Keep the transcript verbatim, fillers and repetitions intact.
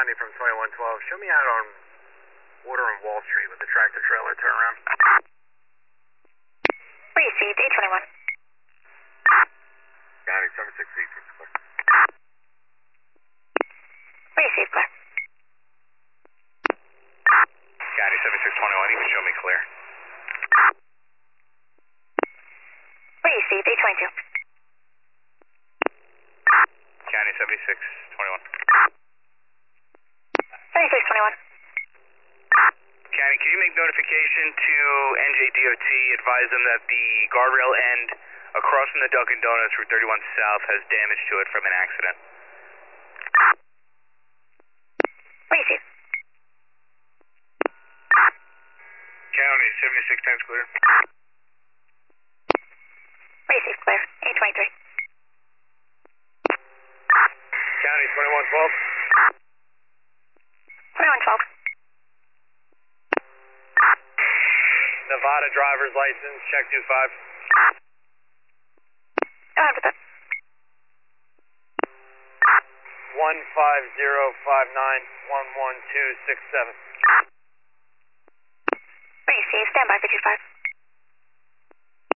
ninety from twenty-one twelve. Show me out on Water and Wall Street with the tractor trailer turnaround. Received, eight twenty-one. County seven six eight six clear. Received, clear. County seven six twenty-one, you can show me clear. Received, eight twenty-two. County seventy-six twenty-one. seventy-six twenty-one. County, can you make notification to N J D O T, advise them that the guardrail end across from the Dunkin' Donuts Route thirty-one South has damage to it from an accident? Received. County seventy-six times clear. Received, clear. eight twenty-three. County twenty-one twelve. twenty-one twelve. Nevada driver's license, check two five. Go ahead with it. one five zero five nine one one two six seven. Received, stand by for two five.